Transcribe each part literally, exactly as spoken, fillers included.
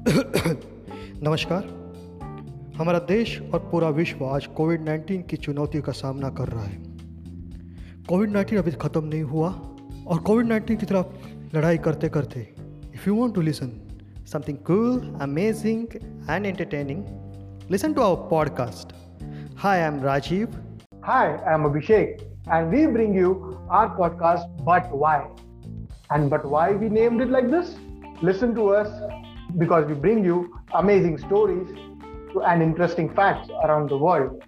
नमस्कार। हमारा देश और पूरा विश्व आज कोविड नाइन्टीन की चुनौती का सामना कर रहा है। कोविड नाइन्टीन अभी ख़त्म नहीं हुआ और कोविड नाइन्टीन की तरफ लड़ाई करते करते if you want to listen something cool, amazing and entertaining, listen to our podcast. Hi, I'm Rajiv. Hi, I'm Abhishek, and we bring you our podcast, But Why? And But Why we named it like this? Listen to us because we bring you amazing stories and interesting facts around the world.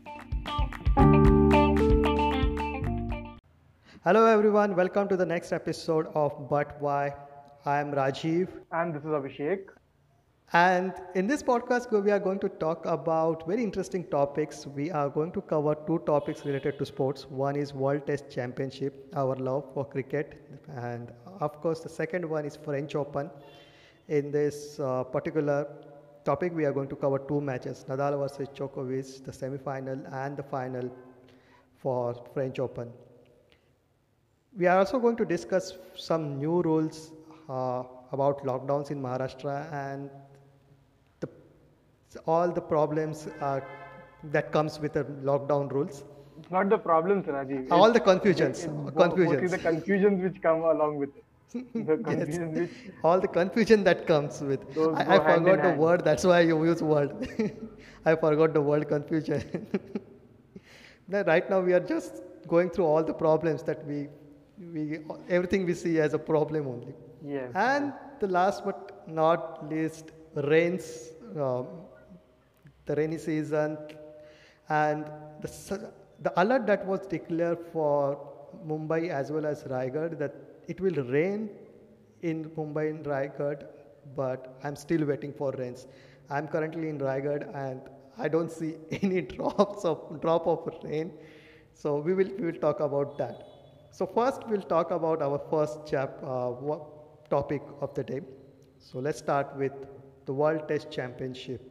Hello, everyone. Welcome to the next episode of But Why. I am Rajiv. And this is Abhishek. And in this podcast, we are going to talk about very interesting topics. We are going to cover two topics related to sports. One is World Test Championship, our love for cricket. And of course, the second one is French Open. In this uh, particular topic, we are going to cover two matches, Nadal versus Djokovic, the semi-final and the final for French Open. We are also going to discuss some new rules uh, about lockdowns in Maharashtra and the, all the problems uh, that comes with the lockdown rules. It's not the problems, Rajiv. All it's, the confusions. It, it, confusions. Mostly the confusions which come along with it. The confusion yes. which all the confusion that comes with. Those I, go I hand forgot in the hand. word. That's why you use word. I forgot the word confusion. Now, right now we are just going through all the problems that we, we everything we see as a problem only. Yes. And the last but not least, rains, um, the rainy season, and the the alert that was declared for Mumbai as well as Raigad that it will rain in Mumbai and Raigad, but I'm still waiting for rains. I'm currently in Raigad and I don't see any drops of drop of rain. So we will we will talk about that. So first we'll talk about our first chap uh, topic of the day. So let's start with the World Test Championship.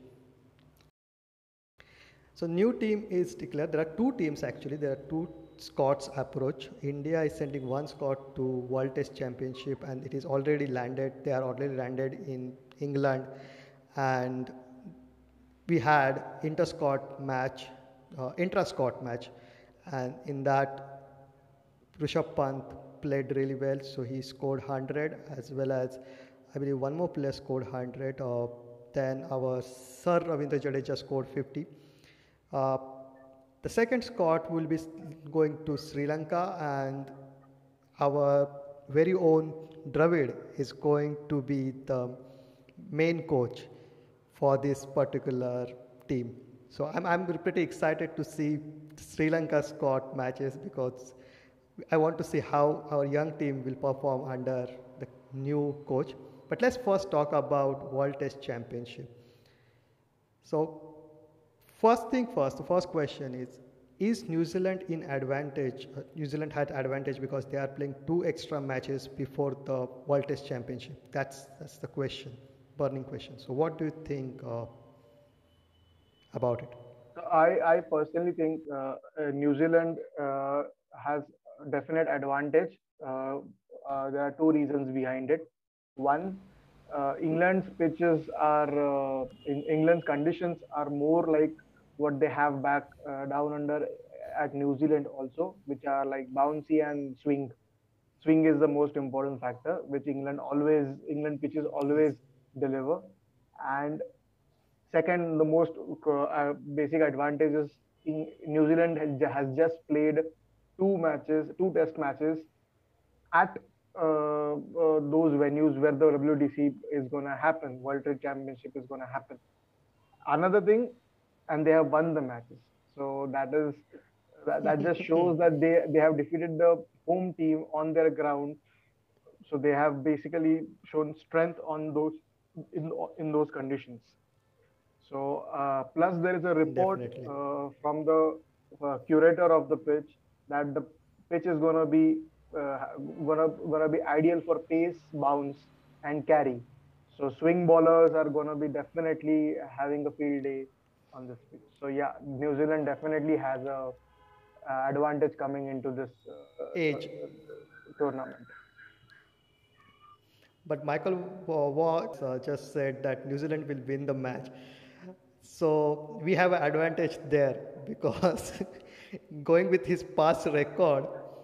So new team is declared. There are two teams actually. There are two Scots approach. India is sending one Scot to World Test Championship and it is already landed. They are already landed in England, and we had inter-Scot match, uh, intra-Scot match, and in that Rishabh Pant played really well. So he scored one hundred, as well as I believe one more player scored one hundred. Uh, then our Sir Ravindra Jadeja scored fifty. Uh, the second Scot will be going to Sri Lanka, and our very own Dravid is going to be the main coach for this particular team. So I'm, I'm pretty excited to see Sri Lanka Scot matches because I want to see how our young team will perform under the new coach. But let's first talk about World Test Championship. So first thing first, the first question is, is New Zealand in advantage? Uh, New Zealand had advantage because they are playing two extra matches before the World Test Championship. That's that's the question, burning question. So what do you think uh, about it? I, I personally think uh, uh, New Zealand uh, has definite advantage. Uh, uh, there are two reasons behind it. One, uh, England's pitches are, uh, in England's conditions are more like what they have back uh, down under at New Zealand also, which are like bouncy and swing. Swing is the most important factor, which England always, England pitches always deliver. And second, the most uh, basic advantage is in New Zealand has just played two matches, two test matches at uh, uh, those venues where the W D C is going to happen, World Trade Championship is going to happen. Another thing, and they have won the matches. So that is that, that just shows that they they have defeated the home team on their ground. So they have basically shown strength on those in in those conditions. So uh, plus there is a report uh, from the uh, curator of the pitch that the pitch is gonna be uh, gonna gonna be ideal for pace, bounce, and carry. So swing bowlers are gonna be definitely having a field day on this pitch. So yeah, New Zealand definitely has a uh, advantage coming into this uh, Age. uh, tournament. But Michael Waugh uh, just said that New Zealand will win the match. So we have an advantage there because going with his past record,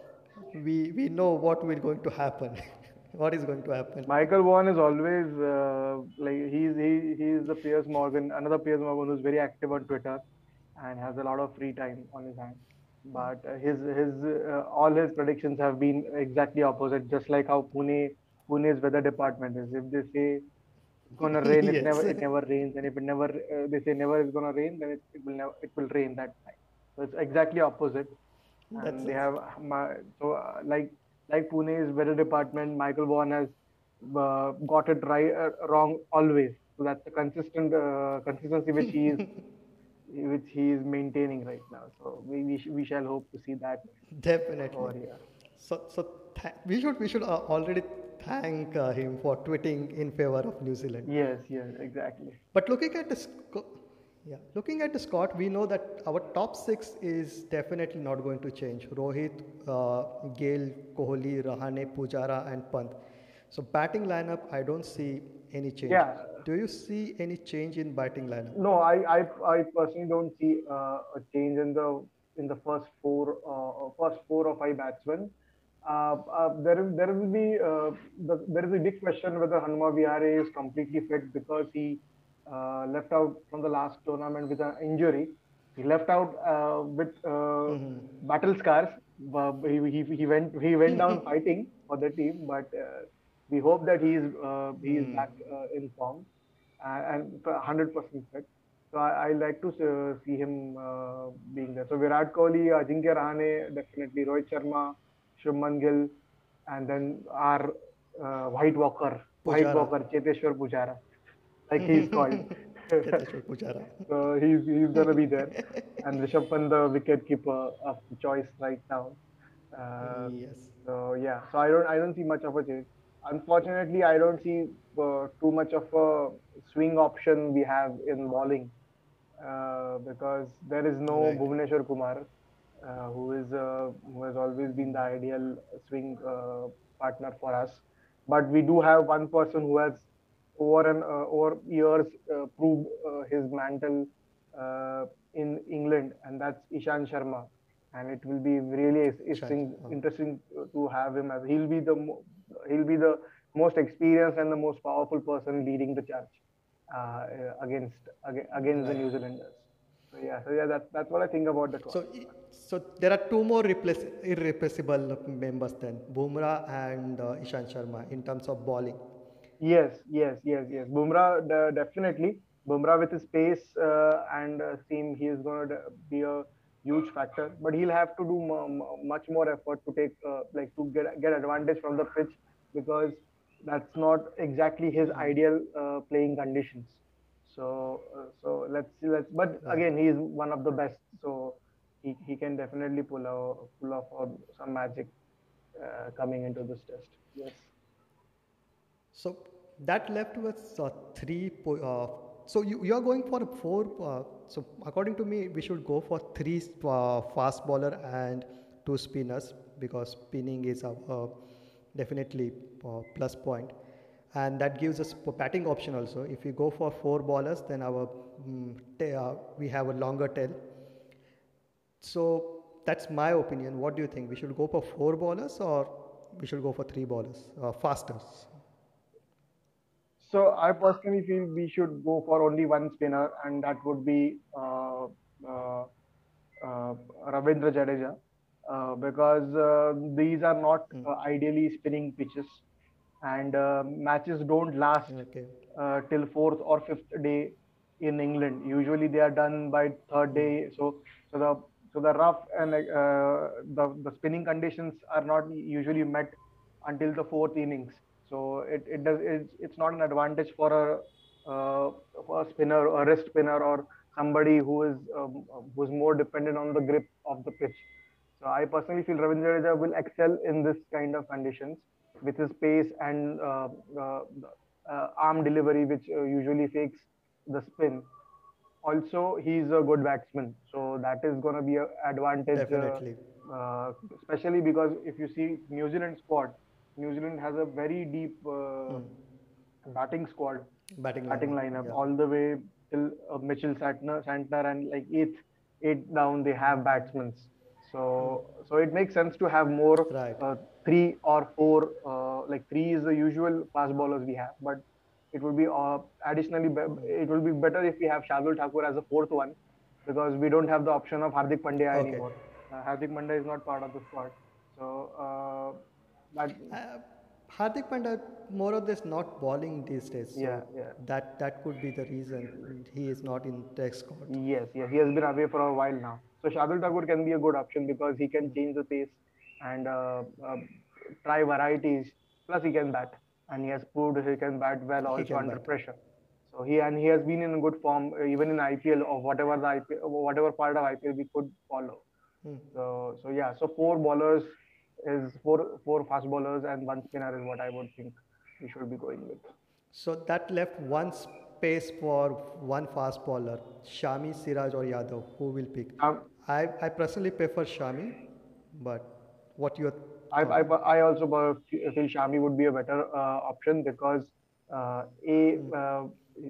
we we know what will going to happen, what is going to happen. Michael Vaughan is always uh, like he's he he's the Piers Morgan, another Piers Morgan who's very active on Twitter and has a lot of free time on his hands. But uh, his his uh, all his predictions have been exactly opposite, just like how Pune Pune's weather department is. If they say it's gonna rain, it never Yes, it never rains, and if it never uh, they say never is gonna rain, then it, it will never it will rain that night. So it's exactly opposite, that's and they it. have my so uh, like like Pune's weather department, Michael Vaughan has uh, got it right uh, wrong always. So that's the consistent uh, consistency which he is which he is maintaining right now. So we we, sh- we shall hope to see that Definitely. over here. So so th- we should we should uh, already thank uh, him for tweeting in favor of New Zealand. Yes, yes, exactly. But looking at the sco- yeah, looking at the squad, we know that our top six is definitely not going to change. Rohit, uh, Gale, Kohli, Rahane, Pujara, and Pant. So batting lineup, I don't see any change. Yeah. Do you see any change in batting lineup? No, I I, I personally don't see uh, a change in the in the first four uh, first four or five batsmen. Uh, uh, there is there will be uh, the, there is a big question whether Hanuma Vihare is completely fit because he uh, left out from the last tournament with an injury. He left out uh, with uh, battle scars. But he, he, he went he went down fighting for the team, but uh, we hope that he is uh, he is back uh, in form uh, and one hundred percent fit. So I, I like to uh, see him uh, being there. So Virat Kohli, Ajinkya Rahane, definitely Rohit Sharma, Shubman Gill, and then our uh, White Walker, White Pujara. Walker, Cheteshwar Pujara, like he's called. Cheteshwar Pujara. So he's he's gonna be there, and Rishabh Pant, the wicket keeper of choice right now. Uh, Yes. so yeah, so I don't I don't see much of a change. Unfortunately, I don't see uh, too much of a swing option we have in bowling uh, because there is no Right. Bhuvneshwar Kumar, uh, who is uh, who has always been the ideal swing uh, partner for us. But we do have one person who has over and uh, over years uh, proved uh, his mantle uh, in England, and that's Ishan Sharma. And it will be really Shan. interesting, Uh, interesting to have him as he'll be the mo- he'll be the most experienced and the most powerful person leading the charge uh, against against, against the right. New Zealanders. So yeah, so yeah, that's that's what I think about the squad. So, i- so there are two more replace, irreplaceable members then, Bumrah and uh, Ishan Sharma in terms of bowling. Yes, yes, yes, yes. Bumrah de- definitely. Bumrah with his pace uh, and uh, seam, he is going to be a huge factor. But he'll have to do m- m- much more effort to take uh, like to get get advantage from the pitch because that's not exactly his ideal uh, playing conditions. So uh, so let's see. Let's. But Right. again, he is one of the best. So he, he can definitely pull out pull off uh, some magic uh, coming into this test. Yes. So that left was uh, three. Po- uh, so you, you are going for a four. Uh, so according to me, we should go for three uh, fast bowler and two spinners because spinning is a, uh, definitely uh, plus point, and that gives us a batting option also. If we go for four bowlers, then our mm, ta- uh, we have a longer tail. So that's my opinion. What do you think? We should go for four bowlers or we should go for three bowlers, uh, fasters? So I personally feel we should go for only one spinner, and that would be uh, uh, uh, Ravindra Jadeja, uh, because uh, these are not uh, ideally spinning pitches, and uh, matches don't last Okay. uh, till fourth or fifth day in England. Usually they are done by third day. So so the so the rough and uh, the the spinning conditions are not usually met until the fourth innings. So it, it does it's, it's not an advantage for a uh, for a spinner, a wrist spinner, or somebody who is um, who's more dependent on the grip of the pitch. So I personally feel Ravindra Jadeja will excel in this kind of conditions with his pace and uh, uh, uh, arm delivery, which uh, usually fakes the spin. Also, he's a good batsman, so that is going to be an advantage, uh, Definitely. uh, especially because if you see New Zealand squad, New Zealand has a very deep uh, Hmm. batting squad, Batting batting lineup. lineup, Yeah. all the way till uh, Mitchell Santner, Santner, and like eighth, eight down they have batsmen. Hmm. So so it makes sense to have more Right. uh, three or four. Uh, like three is the usual fast bowlers we have, but it would be uh, additionally be- Hmm. it will be better if we have Shardul Thakur as a fourth one, because we don't have the option of Hardik Pandya Okay. anymore. Uh, Hardik Pandya is not part of the squad, so uh, that Uh, Hardik Pandya more or less not bowling these days, yeah, so yeah. that that could be the reason he is not in test squad. Yes, yes, he has been away for a while now. So Shardul Thakur can be a good option because he can change the pace and uh, uh, try varieties. Plus, he can bat, and he has proved he can bat well He also can under bat. pressure. So he and he has been in good form uh, even in I P L or whatever the I P L, whatever part of I P L we could follow. Hmm. So so yeah, so four bowlers is four four fast bowlers and one spinner is what I would think we should be going with. So that left one space for one fast bowler, Shami, Siraj, or Yadav. Who will pick? Um, I, I personally prefer Shami, but what your I, I, thought? I also uh, feel Shami would be a better uh, option because uh, a Hmm. uh, uh,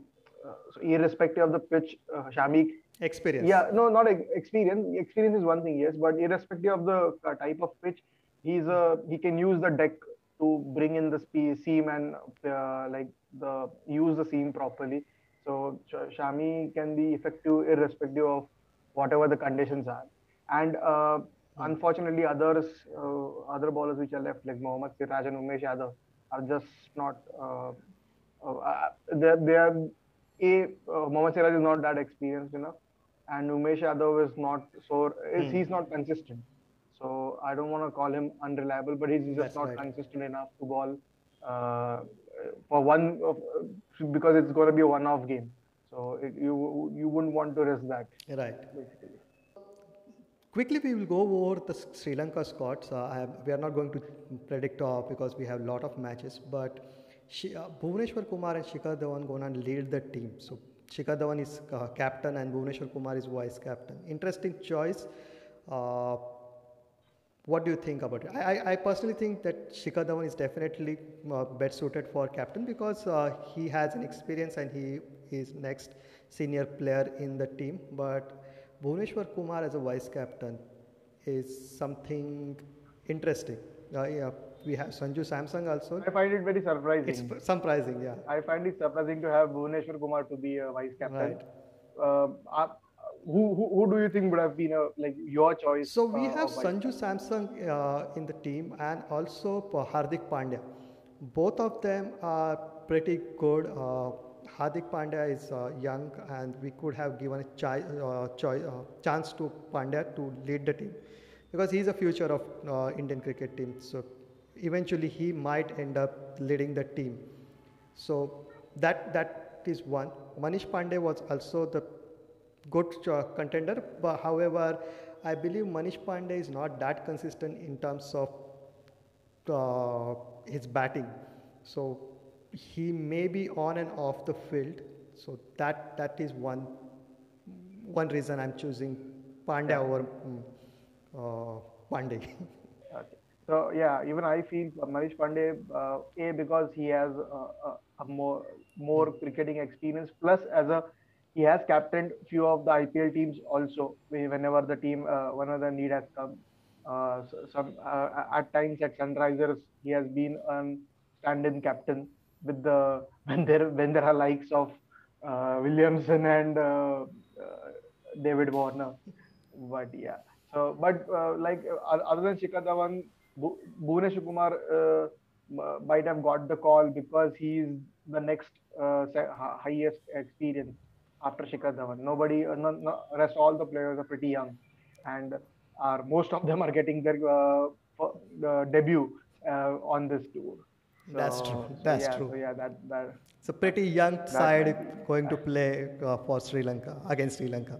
so irrespective of the pitch, uh, Shami, Experience. yeah, no, not ex- experience. Experience is one thing, yes, but irrespective of the uh, type of pitch, he's a he can use the deck to bring in the spe- seam and uh, like the use the seam properly. So Sh- Shami can be effective irrespective of whatever the conditions are. And uh, Hmm. unfortunately, others uh, other bowlers which are left like Mohammad Siraj and Umesh Yadav are just not. Uh, uh, uh, they they are a uh, Mohammad Siraj is not that experienced enough, and Umesh Yadav is not so is Hmm. he's not consistent. So I don't want to call him unreliable, but he's just That's not right. consistent enough to bowl uh, for one of, because it's going to be a one-off game. So it, you you wouldn't want to risk that Right. basically. Quickly, we will go over the Sri Lanka squads. Uh, I have, we are not going to predict uh, because we have a lot of matches, but Shi, uh, Bhuvneshwar Kumar and Shikhar Dhawan going to lead the team. So Shikhar Dhawan is uh, captain and Bhuvneshwar Kumar is vice captain. Interesting choice. Uh, what do you think about it? I, I, I personally think that Shikhar Dhawan is definitely uh, best suited for captain because uh, he has an experience and he is next senior player in the team. But Bhuvneshwar Kumar as a vice captain is something interesting. Uh, yeah, we have Sanju Samsung also. I find it very It's surprising. surprising, yeah. I find it surprising to have Bhuvneshwar Kumar to be a vice captain. Right. Uh, uh, who, who who do you think would have been a, like your choice So we uh, have of vice Sanju captain? Samsung uh, in the team and also uh, Hardik Pandya. Both of them are pretty good. Uh, Hardik Pandya is uh, young and we could have given a chi- uh, choi- uh, chance to Pandya to lead the team because he is a future of uh, Indian cricket team. So eventually he might end up leading the team. So that that is one. Manish Pandey was also the good uh, contender, but however, I believe Manish Pandey is not that consistent in terms of uh, his batting. So he may be on and off the field. So that that is one one reason I'm choosing Pandey Yeah. over mm, uh, Pandey. Okay. So yeah, even I feel Manish Pandey, uh, a because he has a, a, a more Hmm. more cricketing experience, plus as a he has captained few of the I P L teams also. Whenever the team, uh, whenever the need has come, uh, so- some uh, at times at Sunrisers he has been a stand-in captain with the when there when there are likes of uh, Williamson and uh, uh, David Warner. But yeah. So, but uh, like uh, other than Shikhar Dhawan, Bu- Bhuvneshwar Kumar uh, m- might have got the call because he's the next uh, se- hi- highest experience after Shikhar Dhawan. Nobody, uh, no, no, rest all the players are pretty young, and are most of them are getting their uh, fir- the debut uh, on this tour. That's true. So, so That's yeah, true. so yeah, that that It's a pretty young that side might be. going to play uh, for Sri Lanka against Sri Lanka.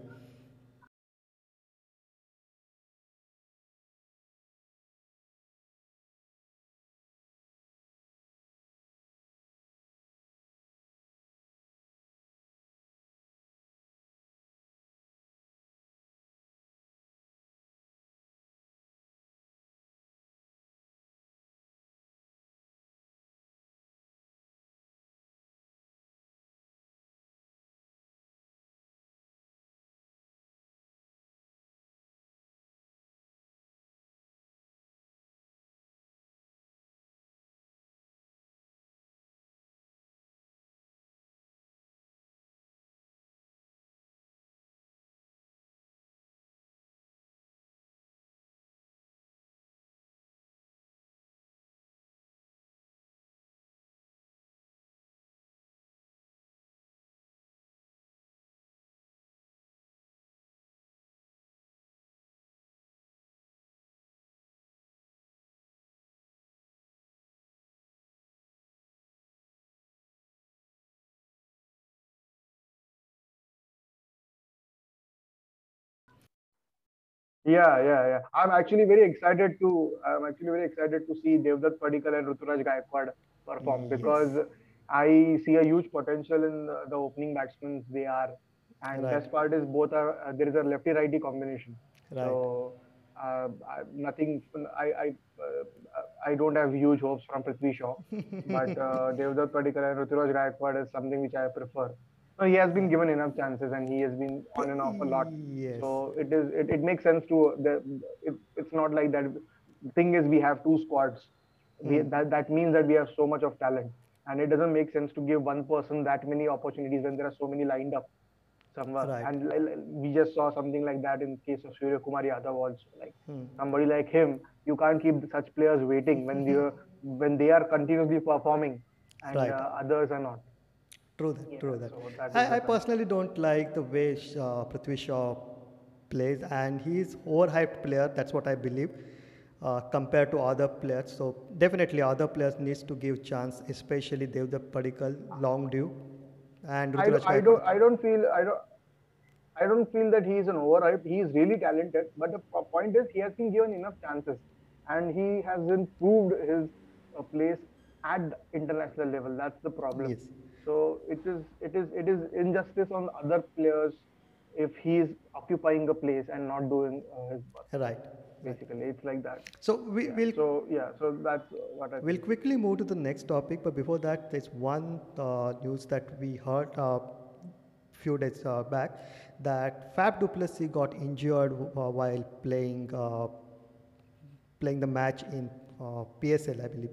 Yeah, yeah, yeah. I'm actually very excited to. I'm actually very excited to see Devdutt Padikkal and Ruturaj Gaikwad perform because Yes, I see a huge potential in the, the opening batsmen they are, and right, best part is both are uh, there is a lefty righty combination. right. So uh, I, nothing. I I uh, I don't have huge hopes from Prithvi Shaw, but uh, Devdutt Padikkal and Ruturaj Gaikwad is something which I prefer. So he has been given enough chances and he has been on But and off a lot, yes, so it is it, it makes sense to the it, it's not like that. The thing is we have two squads. We hmm. that that means that we have so much of talent, and it doesn't make sense to give one person that many opportunities when there are so many lined up somewhere. Right. And l- l- we just saw something like that in case of Surya Kumar Yadav also. Like Hmm. somebody like him, you can't keep such players waiting when they when they are continuously performing and Right. uh, others are not. True that. Yeah, True that. so that is I, the I thing. personally don't like the way Sh- uh, Prithvi Shaw plays, and he's overhyped player. That's what I believe. Uh, compared to other players, so definitely other players needs to give chance, especially Devdutt Padikkal, long due, and I, Ruturaj I don't Gaikwad. I don't feel I don't I don't feel that he is an overhype. He is really talented, but the po- point is he has been given enough chances, and he hasn't proved his uh, place at the international level. That's the problem. Yes. So it is it is it is injustice on other players if he is occupying a place and not doing uh, his work. Right. Right. Basically, it's like that. So we Yeah. will So yeah. So that's what I we'll think. quickly move to the next topic, but before that, there's one uh, news that we heard a uh, few days uh, back that Fab Duplessis got injured uh, while playing uh, playing the match in uh, P S L, I believe,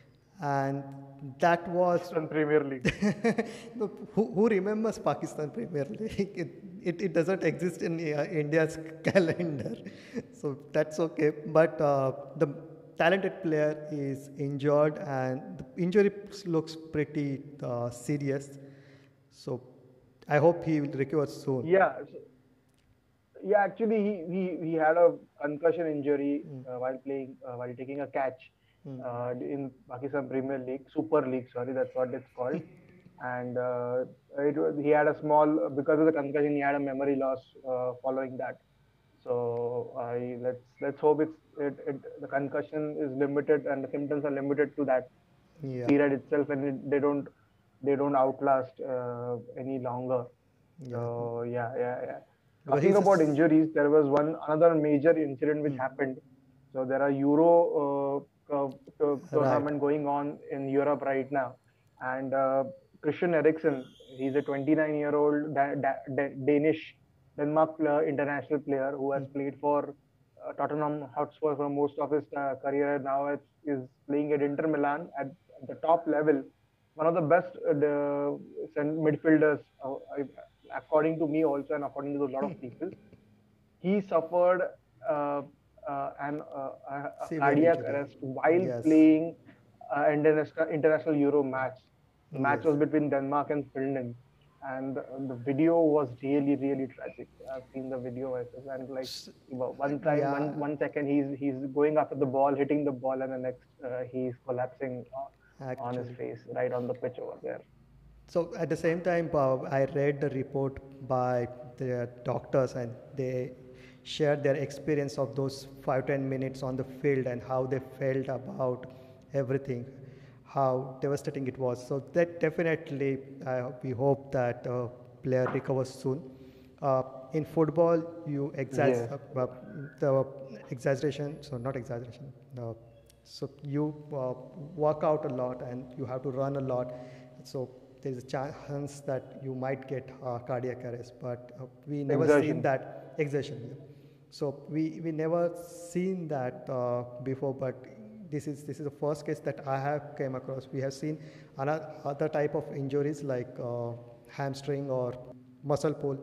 and that was Pakistan Premier League. no, who, who remembers Pakistan Premier League? It, it, it doesn't exist in uh, India's calendar, so that's okay. But uh, the talented player is injured, and the injury looks pretty uh, serious. So I hope he will recover soon. Yeah. So, yeah, actually, he, he, he had a concussion injury Mm, uh, while playing, uh, while taking a catch mm. uh, in Pakistan Premier League, Super League, sorry, that's what it's called. And uh, it, was- he had a small, because of the concussion, he had a memory loss uh, following that. So I let's let's hope it's it, it the concussion is limited and the symptoms are limited to that Yeah, period itself, and it, they don't they don't outlast uh, any longer. yeah. So yeah, yeah, yeah. Because Talking he's a about s- injuries, there was one another major incident which mm, happened. So there are Euro uh, uh, to- right. tournament going on in Europe right now, and uh, Christian Eriksen, he's a twenty-nine year old da- da- da- Danish Denmark player, international player who has Mm, played for uh, Tottenham Hotspur for most of his uh, career. Now it's, is playing at Inter Milan at, at the top level. One of the best uh, the, midfielders, uh, according to me also, and according to a lot of people. He suffered uh, uh, an uh, a, a severe cardiac injury. arrest while Yes, playing uh, international international Euro match. The match yes. was between Denmark and Finland, and uh, the video was really really tragic. I've seen the video myself, and like S- one time, Yeah, one one second he's he's going after the ball, hitting the ball, and the next uh, he's collapsing on his actually. face right on the pitch over there. So at the same time, uh, I read the report by the doctors, and they shared their experience of those five ten minutes on the field and how they felt about everything, how devastating it was. So that definitely, uh, we hope that uh, player recovers soon. Uh, in football, you Yes, exaggerate uh, uh, the exaggeration, so not exaggeration. Uh, so you uh, work out a lot and you have to run a lot. So there is a chance that you might get uh, cardiac arrest, but uh, we never seen exertion. that exertion. Yeah. So we, we never seen that uh, before, but this is this is the first case that I have came across. We have seen another other type of injuries like uh, hamstring or muscle pull,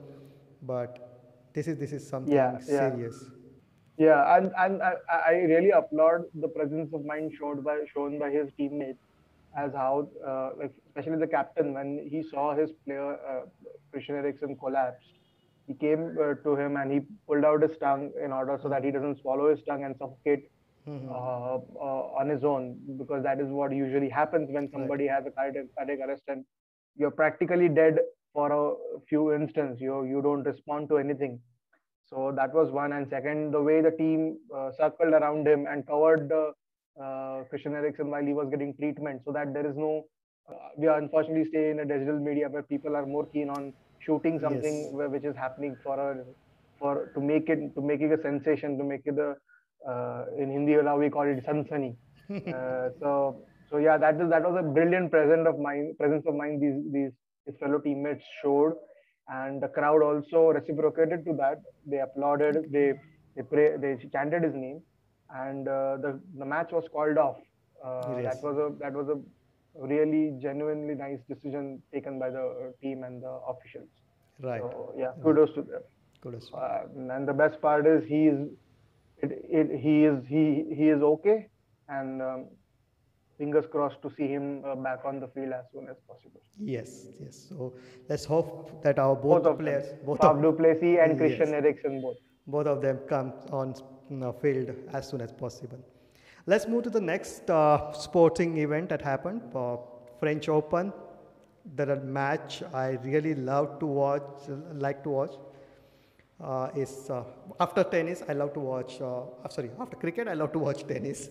but this is this is Yeah, something yeah. serious. Yeah, and and I, I really applaud the presence of mind showed by shown by his teammates as how uh, like especially the captain when he saw his player uh, Christian Eriksen collapsed, he came uh, to him and he pulled out his tongue in order so that he doesn't swallow his tongue and suffocate uh, uh, on his own, because that is what usually happens when Right. somebody has a cardiac, cardiac arrest and you're practically dead for a few instants. You you don't respond to anything, So that was one. And second, the way the team uh, circled around him and covered the uh, Christian Eriksen while he was getting treatment, so that there is no. Uh, we unfortunately stay in a digital media where people are more keen on shooting something Yes. where, which is happening for a for to make it to make it a sensation, to make it a uh, in Hindi we call it sansani. Uh, so so yeah, that is that was a brilliant presence of mind presence of mind these these his fellow teammates showed, and the crowd also reciprocated to that. They applauded, they they pray, they chanted his name, and uh, the the match was called off. Uh, that Yes. was a that was a really genuinely nice decision taken by the uh, team and the officials. Right. So yeah, Right. kudos to them. Kudos. Uh, and the best part is he is it, it, he is he he is okay, and um, fingers crossed to see him uh, back on the field as soon as possible. Yes. Yes. So let's hope that our Both both of them, players, both Fab of du Plessis and Christian yes, Eriksen, both. both of them come on uh, field as soon as possible. Let's move to the next uh, sporting event that happened, uh, French Open. That a match I really love to watch, like to watch. Uh, is uh, after tennis, I love to watch. Uh, uh, sorry, after cricket, I love to watch tennis.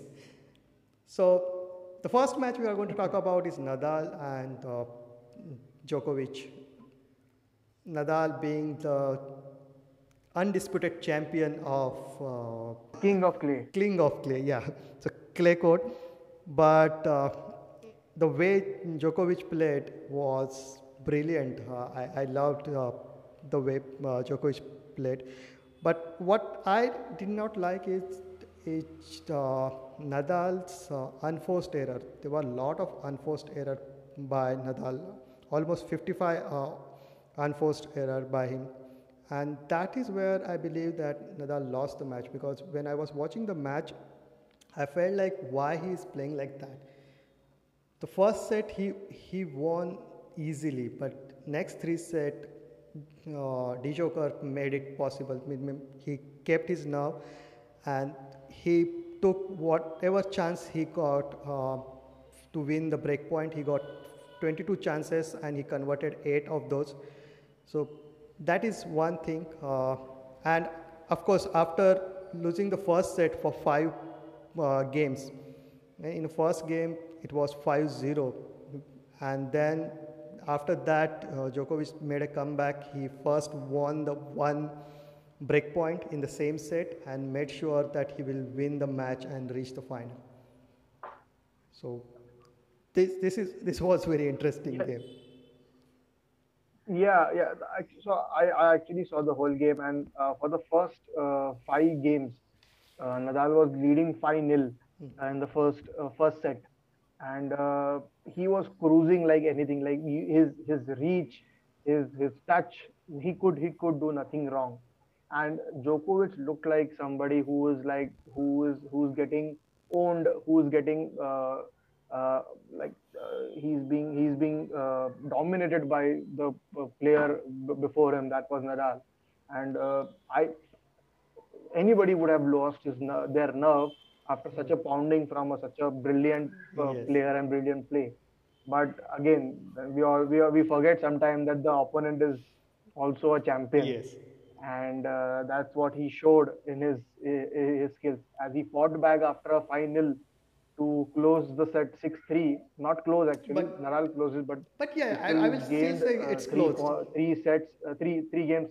So the first match we are going to talk about is Nadal and uh, Djokovic. Nadal being the undisputed champion of uh, King of clay. King of clay, yeah. So clay court, but uh, the way Djokovic played was brilliant. Uh, I, I loved uh, the way uh, Djokovic played. But what I did not like is, is uh, Nadal's uh, unforced error. There were a lot of unforced error by Nadal, almost fifty-five uh, unforced error by him. And that is where I believe that Nadal lost the match, because when I was watching the match, I felt like why he is playing like that. The first set he he won easily, but next three set, uh, Djokovic made it possible. He kept his nerve, and he took whatever chance he got uh, to win the break point. He got twenty-two chances and he converted eight of those. So that is one thing. Uh, and of course, after losing the first set for five uh, games, in the first game it was five zero, and then after that uh, Djokovic made a comeback. He first won the one break point in the same set and made sure that he will win the match and reach the final. So this this is this was very interesting Yeah. game. Yeah, yeah. So I, I actually saw the whole game, and uh, for the first uh, five games, uh, Nadal was leading five nil in the first uh, first set, and uh, he was cruising like anything. Like he- his his reach, his his touch, he could he could do nothing wrong. And Djokovic looked like somebody who is like who is who's getting owned, who's getting uh, uh, like uh, he's being he's being uh, dominated by the uh, player b- before him. That was Nadal, and uh, I anybody would have lost his ner- their nerve after such a pounding from a, such a brilliant uh, Yes. player and brilliant play. But again, we all we, we forget sometimes that the opponent is also a champion, Yes. and uh, that's what he showed in his his skills as he fought back after a five nil to close the set six three. Not close actually, But Nadal closes, but but he yeah, I, I still will still gained say uh, it's three closed. po- three sets, uh, three three games.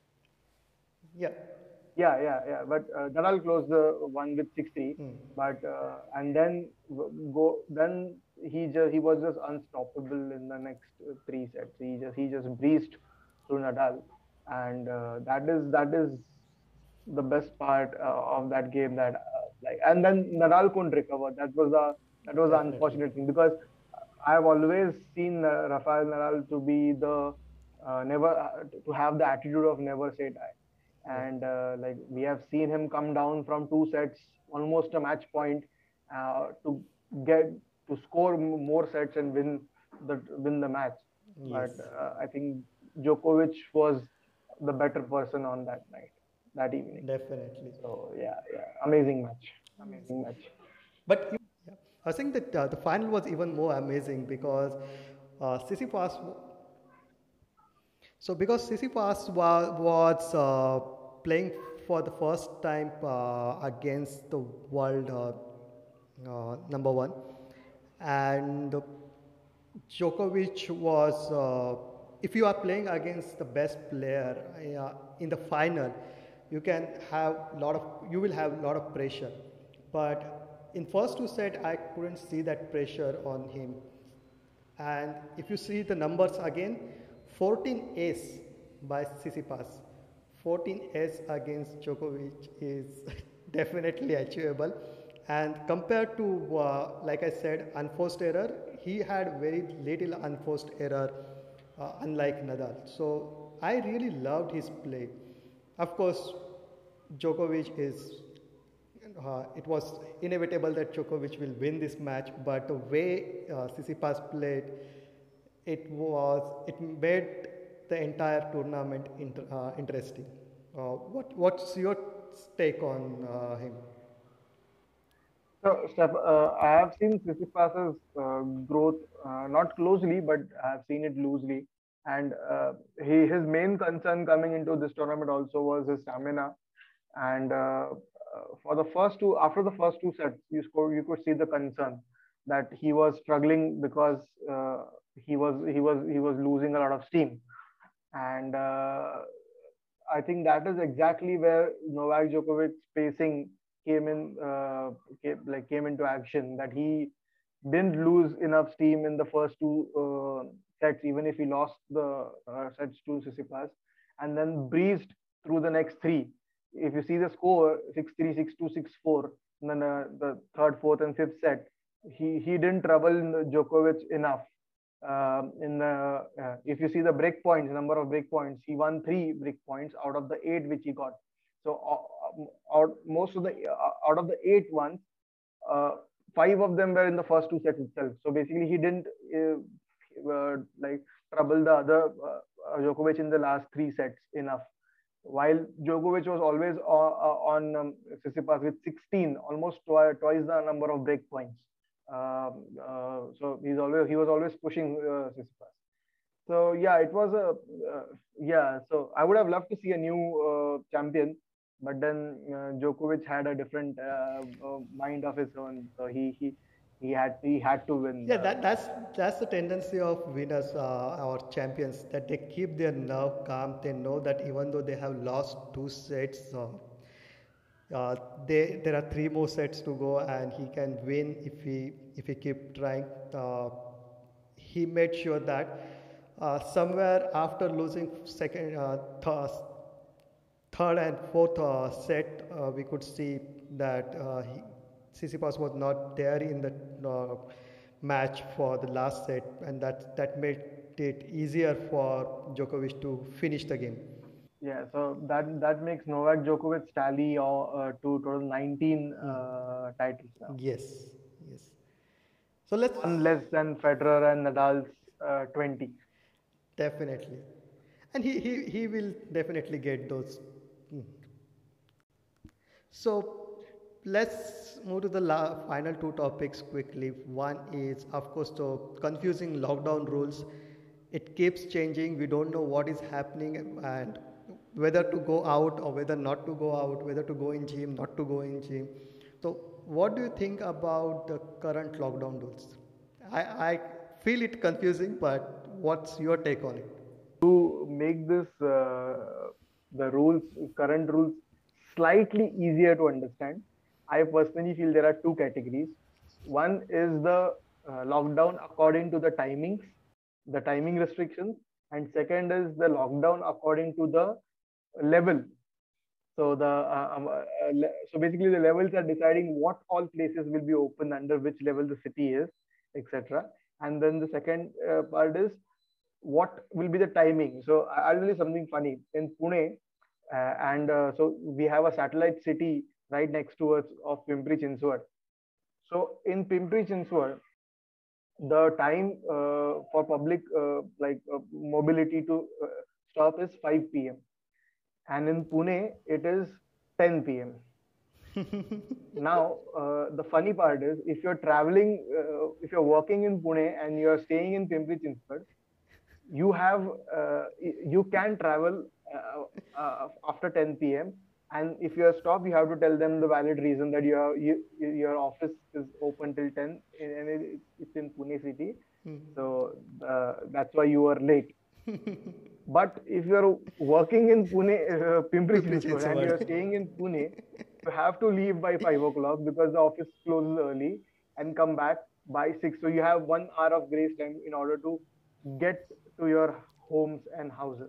Yeah. Yeah, yeah, yeah. But uh, Nadal closed the one with six three. Hmm. But uh, and then go then he just he was just unstoppable in the next uh, three sets. He just he just breezed through Nadal, and uh, that is that is the best part uh, of that game. That uh, like and then Nadal couldn't recover. That was the that was the Definitely. unfortunate thing, because I have always seen uh, Rafael Nadal to be the uh, never uh, to have the attitude of never say die, Yeah. and uh, like we have seen him come down from two sets, almost a match point, uh, to get to score m- more sets and win the win the match. Yes. But uh, I think Djokovic was the better person on that night, that evening. Definitely. So yeah, yeah, amazing match, amazing match. But you- yeah, I think that uh, the final was even more amazing because uh, Sissipas. So because Sissipas was, was uh, playing for the first time uh, against the world uh, uh, number one, and Djokovic was. Uh, if you are playing against the best player uh, in the final, you can have lot of you will have a lot of pressure. But in first two set, I couldn't see that pressure on him. And if you see the numbers again, fourteen ace by Tsitsipas, fourteen ace against Djokovic is definitely achievable. And compared to, uh, like I said, unforced error, he had very little unforced error, uh, unlike Nadal. So I really loved his play. Of course, Djokovic is. Uh, it was inevitable that Djokovic will win this match, but the way uh, Tsitsipas played, it was it made the entire tournament inter, uh, interesting. Uh, what what's your take on uh, him? So, Steph, uh, I have seen Tsitsipas's uh, growth uh, not closely, but I have seen it loosely. And uh, he, his main concern coming into this tournament also was his stamina. And uh, uh, for the first two, after the first two sets, you score, you could see the concern that he was struggling because uh, he was he was he was losing a lot of steam. And uh, I think that is exactly where Novak Djokovic's pacing came in, uh, came, like came into action. That he didn't lose enough steam in the first two uh, sets, even if he lost the uh, sets to Tsitsipas, and then breezed through the next three. If you see the score, six three, six two, six four, and then uh, the third, fourth, and fifth set, he he didn't trouble Djokovic enough. Um, in the uh, if you see the break points, number of break points, he won three break points out of the eight which he got. So uh, out most of the uh, out of the eight ones, uh, five of them were in the first two sets itself. So basically, he didn't uh, uh, like trouble the other uh, Djokovic in the last three sets enough. While Djokovic was always uh, uh, on um, Tsitsipas with sixteen, almost twi- twice the number of break points. Um, uh, so he's always he was always pushing uh, Tsitsipas. So yeah, it was a uh, yeah. So I would have loved to see a new uh, champion, but then uh, Djokovic had a different uh, uh, mind of his own. So he he he had he had to win. Yeah, Uh, that, that's that's the tendency of winners uh, or champions, that they keep their nerve calm. They know that even though they have lost two sets, uh, uh, they there are three more sets to go, and he can win if he if he keep trying. Uh, he made sure that uh, somewhere after losing second, uh, th- third and fourth uh, set, uh, we could see that uh, he, Tsitsipas was not there in the uh, match for the last set, and that that made it easier for Djokovic to finish the game. yeah, so that that makes Novak Djokovic tally or uh, to total nineteen Mm. uh, titles now, Yes, yes. So let's one less than Federer and Nadal's uh, twenty. definitely, and he he he will definitely get those. Mm. So let's move to the la- final two topics quickly. One is, of course, the confusing lockdown rules. It keeps changing. We don't know what is happening and whether to go out or whether not to go out, whether to go in gym, not to go in gym. So, what do you think about the current lockdown rules? I, I feel it confusing, but what's your take on it? To make this uh, the rules current rules slightly easier to understand, I personally feel there are two categories. One is the uh, lockdown according to the timings, the timing restrictions, and second is the lockdown according to the level. So the uh, um, uh, le- so basically the levels are deciding what all places will be open under which level the city is, et cetera. And then the second uh, part is what will be the timing. So I- will tell you something funny. In Pune, uh, and uh, so we have a satellite city right next to us of Pimpri Chinchwad. So in Pimpri Chinchwad, the time uh, for public uh, like uh, mobility to uh, stop is five p m, and in Pune it is ten p m. Now, uh, the funny part is if you're traveling, uh, if you're working in Pune and you're staying in Pimpri Chinchwad, you have uh, you can travel uh, uh, after ten p m. And if you are stopped, you have to tell them the valid reason that your you, your office is open till ten, and it, it's in Pune city. So uh, that's why you are late. But if you are working in Pune, uh, Pimpri Pimpri Chinchwad, and you Chinchwad. are staying in Pune, you have to leave by five o'clock because the office closes early and come back by six. So you have one hour of grace time in order to get to your homes and houses.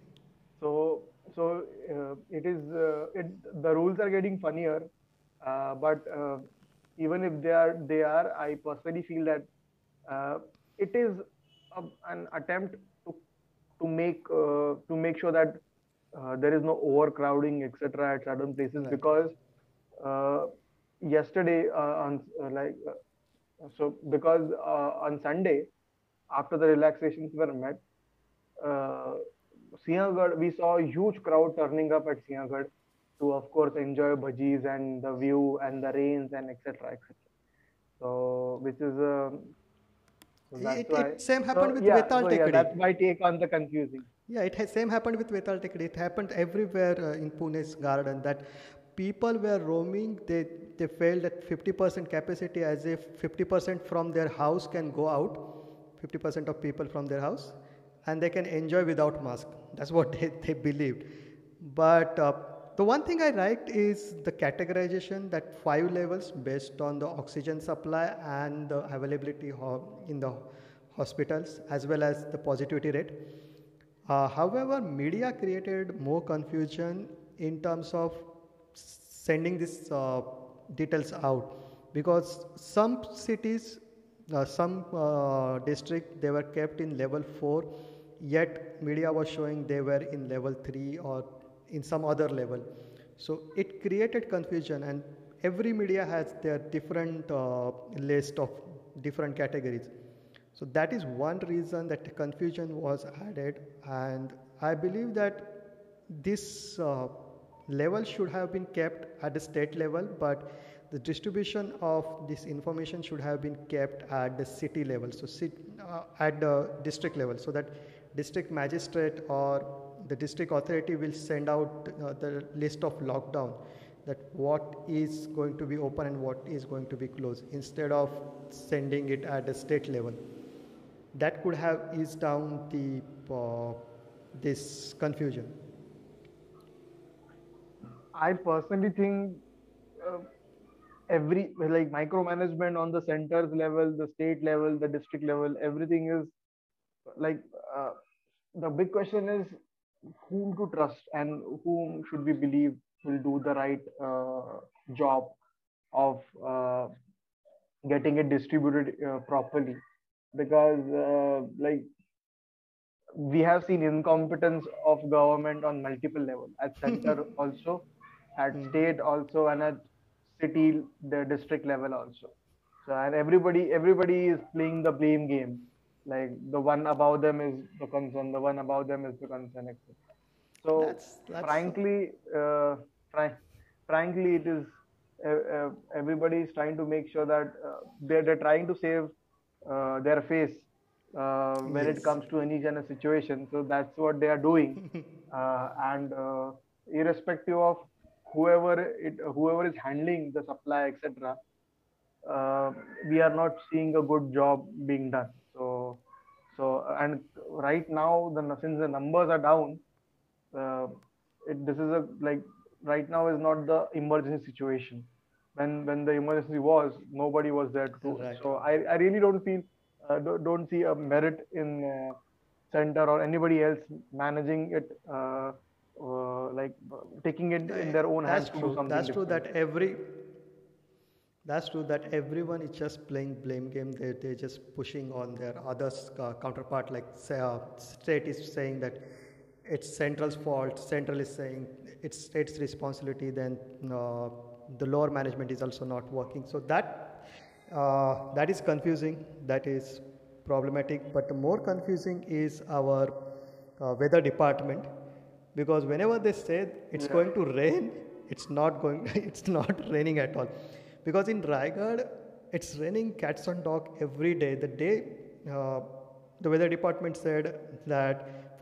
So, so uh, it is uh, it, the rules are getting funnier, uh, but uh, even if they are, they are. I personally feel that uh, it is a, an attempt to to make uh, to make sure that uh, there is no overcrowding, et cetera, at certain places. Right. Because uh, yesterday uh, on uh, like uh, so because uh, on Sunday, after the relaxations were met, uh, Sinhagad, we saw a huge crowd turning up at Sinhagad to, of course, enjoy bhajis and the view and the rains and et cetera et cetera. So, which is uh, so that's It, why. it same happened So with yeah, Vetal so yeah, Tekdi. that's my take on the confusing. Yeah, it has same happened with Vetal Tekdi. It happened everywhere uh, in Pune's garden that people were roaming. They they felt at fifty percent capacity, as if fifty percent from their house can go out, fifty percent of people from their house, and they can enjoy without mask. That's what they, they believed. But uh, the one thing I liked is the categorization, that five levels based on the oxygen supply and the availability ho- in the hospitals, as well as the positivity rate. Uh, however, media created more confusion in terms of sending these uh, details out, because some cities, uh, some uh, district, they were kept in level four, yet media was showing they were in level three or in some other level. So it created confusion, and every media has their different uh, list of different categories. So that is one reason that confusion was added, and I believe that this uh, level should have been kept at the state level, but the distribution of this information should have been kept at the city level, so sit, uh, at the district level, so that district magistrate or the district authority will send out uh, the list of lockdown, that what is going to be open and what is going to be closed, instead of sending it at the state level. That could have eased down the uh, this confusion. I personally think uh, every like micromanagement on the centers level, the state level, the district level, everything is like uh, the big question is whom to trust and whom should we believe will do the right uh, job of uh, getting it distributed uh, properly. Because uh, like we have seen incompetence of government on multiple levels, at center also, at Hmm. state also, and at city, the district level also. So and everybody everybody is playing the blame game. Like the one above them is the concern, the one above them is the concern, et cetera. So That's that's uh, frankly, uh, fr- frankly, it is uh, uh, everybody is trying to make sure that uh, they're, they're trying to save uh, their face uh, when it yes. comes to any kind of situation. So that's what they are doing, uh, and uh, irrespective of whoever it whoever is handling the supply, et cetera. Uh, we are not seeing a good job being done. So, so and right now, the since the numbers are down, uh, it, this is a like right now is not the emergency situation. When when the emergency was, nobody was there to do it. Right. So I, I really don't feel uh, don't, don't see a merit in uh, center or anybody else managing it, uh, uh, like uh, taking it Yeah, in yeah, their own that's hands to do true. something That's true different. that every That's true that everyone is just playing blame game. They they're just pushing on their others uh, counterpart. Like say, uh, state is saying that it's central's fault. Central is saying it's state's responsibility. Then uh, the lower management is also not working. So that uh, that is confusing. That is problematic. But the more confusing is our uh, weather department, because whenever they say it's Yeah. going to rain, it's not going. It's not raining at all, because in Raigad it's raining cats and dog every day. The day uh, the weather department said that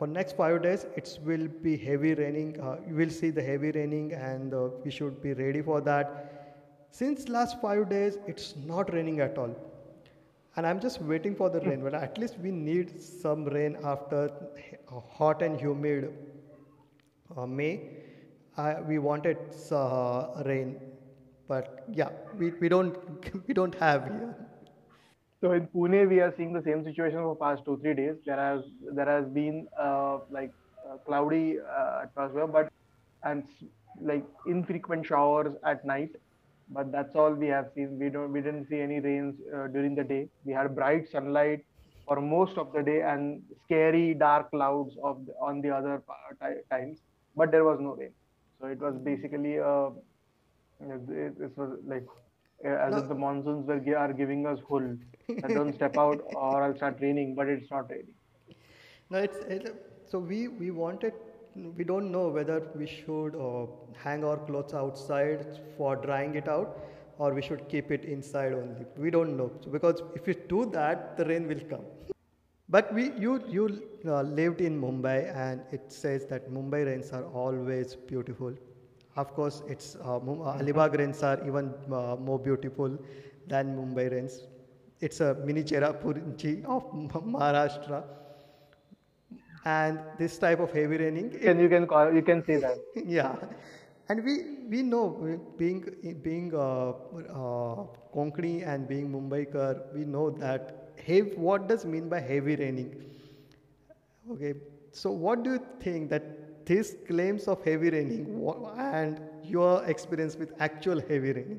for next five days it will be heavy raining. Uh, you will see the heavy raining, and uh, we should be ready for that. Since last five days, it's not raining at all, and I'm just waiting for the rain. But at least we need some rain after hot and humid uh, May. I, we wanted uh, rain, but yeah, we, we don't we don't have here. So in Pune, we are seeing the same situation for past two three days. There has there has been uh, like uh, cloudy uh, atmosphere, but and like infrequent showers at night. But that's all we have seen. We don't we didn't see any rains uh, during the day. We had bright sunlight for most of the day and scary dark clouds of the, on the other times. But there was no rain. So it was basically uh, it, it was like uh, as No, if the monsoons were are giving us hull that don't step out or I'll start raining, but it's not raining. no, it's it, so we we wanted. We don't know whether we should uh, hang our clothes outside for drying it out, or we should keep it inside only. We don't know, so because if we do that, the rain will come. But we, you, you uh, lived in Mumbai, and it says that Mumbai rains are always beautiful. Of course, it's uh, Mum- uh, Alibag rains are even uh, more beautiful than Mumbai rains. It's a mini Cherrapunji of Maharashtra, and this type of heavy raining, And it you can call you can say that. yeah, and we we know we- being being uh, uh, Konkani and being Mumbaikar, we know that heavy, what does mean by heavy raining? Okay, so what do you think that these claims of heavy raining wha- and your experience with actual heavy raining?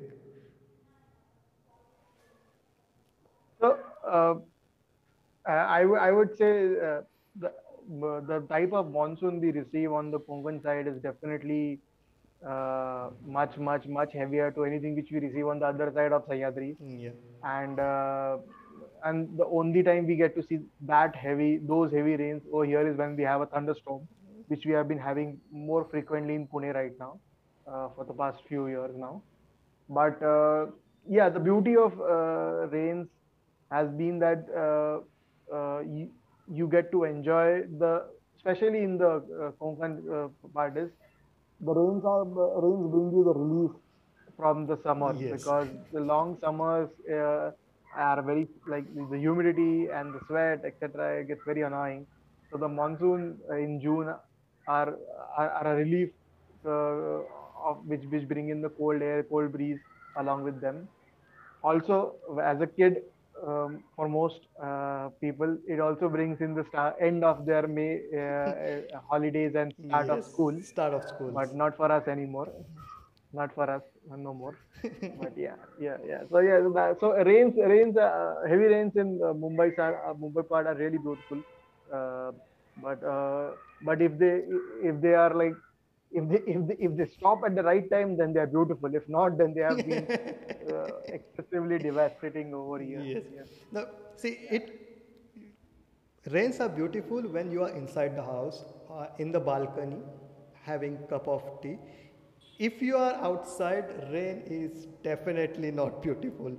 So uh, I, w- I would say uh, the uh, the type of monsoon we receive on the Konkan side is definitely uh, much much much heavier to anything which we receive on the other side of Sahyadri. Yeah. And uh, and the only time we get to see that heavy those heavy rains over here is when we have a thunderstorm, which we have been having more frequently in Pune right now uh, for the past few years now. But uh, yeah, the beauty of uh, rains has been that uh, uh, you, you get to enjoy the, especially in the uh, Konkan uh, part is the rains are the rains bring you the relief from the summer, Yes. because the long summers uh, are very like the humidity and the sweat etc. It gets very annoying. So the monsoon uh, in June are are, are a relief uh, of which which bring in the cold air, cold breeze along with them. Also, as a kid, um, for most uh, people, it also brings in the start, end of their May uh, uh, holidays and start of Yes. school, Start of schools. but not for us anymore. Not for us, uh, no more. But yeah, yeah, yeah. So yeah, so, that, so rains, rains, uh, heavy rains in uh, Mumbai, uh, Mumbai part are really beautiful. Uh, but uh, but if they if they are like if they if they, if they stop at the right time, then they are beautiful. If not, then they have been uh, excessively devastating over here. Yes. Yes. Now, see, it rains are beautiful when you are inside the house, uh, in the balcony, having cup of tea. If you are outside, rain is definitely not beautiful.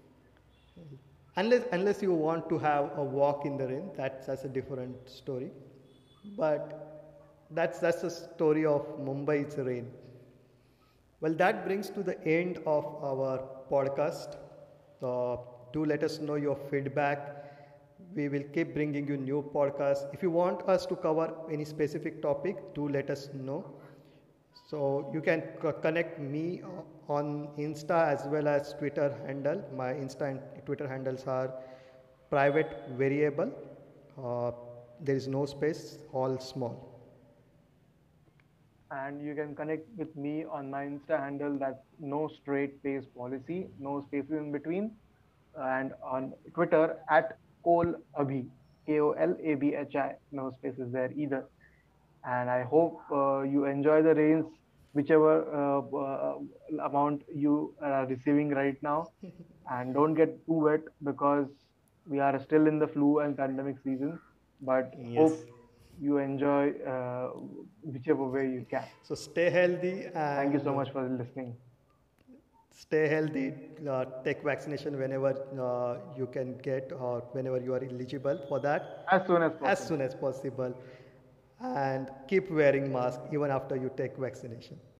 Unless unless you want to have a walk in the rain, that's that's a different story. But that's that's the story of Mumbai's rain. Well, that brings to the end of our podcast. Uh, do let us know your feedback. We will keep bringing you new podcasts. If you want us to cover any specific topic, do let us know. So you can c- connect me on Insta as well as Twitter handle. My Insta and Twitter handles are private variable. Uh, there is no space, all small. And you can connect with me on my Insta handle, that's no straight face policy, no spaces in between, and on Twitter at Kol Abhi, K O L A B H I, no spaces there either. And I hope uh, you enjoy the rains, whichever uh, uh, amount you are receiving right now, and don't get too wet because we are still in the flu and pandemic season. But Yes. hope you enjoy uh, whichever way you can. So stay healthy Thank you and so uh, much for listening. stay healthy. Uh, take vaccination whenever uh, you can get or whenever you are eligible for that, As soon as as possible. soon as possible. and keep wearing mask even after you take vaccination.